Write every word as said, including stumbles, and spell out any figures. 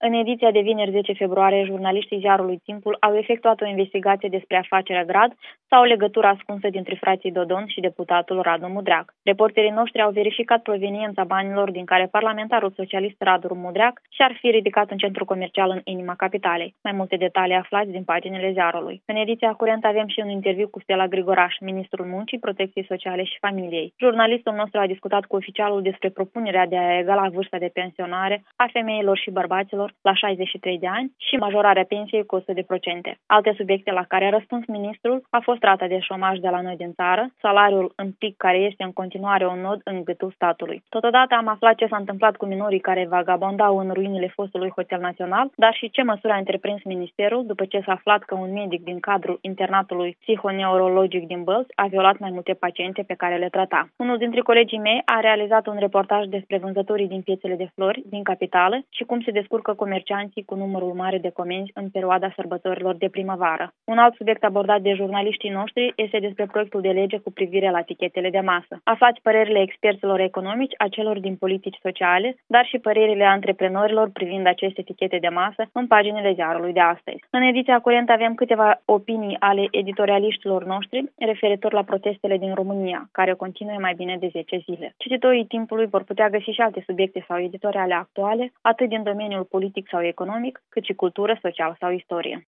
În ediția de vineri zece februarie, jurnaliștii ziarului Timpul au efectuat o investigație despre afacerea Grad sau o legătură ascunsă dintre frații Dodon și deputatul Radu Mudreac. Reporterii noștri au verificat proveniența banilor din care parlamentarul socialist Radu Mudreac și-ar fi ridicat un centru comercial în inima capitalei. Mai multe detalii aflați din paginile ziarului. În ediția curentă avem și un interviu cu Stella Grigoraș, ministrul Muncii, Protecției Sociale și Familiei. Jurnalistul nostru a discutat cu oficialul despre propunerea de a egala vârsta de pensionare a femeilor și bărbaților la șaizeci și trei de ani și majorarea pensiei cu o sută la sută. Alte subiecte la care a răspuns ministrul a fost rata de șomaj de la noi din țară, salariul în pic care este în continuare un nod în gâtul statului. Totodată am aflat ce s-a întâmplat cu minorii care vagabondau în ruinile fostului Hotel Național, dar și ce măsuri a întreprins ministerul după ce s-a aflat că un medic din cadrul internatului psihoneurologic din Bălți a violat mai multe paciente pe care le trata. Unul dintre colegii mei a realizat un reportaj despre vânzătorii din piețele de flori din capitală și cum se descurcă comercianții cu numărul mare de comenzi în perioada sărbătorilor de primăvară. Un alt subiect abordat de jurnaliștii noștri este despre proiectul de lege cu privire la tichetele de masă. Aflați părerile experților economici, a celor din politici sociale, dar și părerile antreprenorilor privind aceste etichete de masă în paginile ziarului de astăzi. În ediția curentă avem câteva opinii ale editorialiștilor noștri referitor la protestele din România, care continuă mai bine de zece zile. Cititorii Timpului vor putea găsi și alte subiecte sau editoriale actuale, atât din domeniul politic sau economic, cât și cultură, social sau istorie.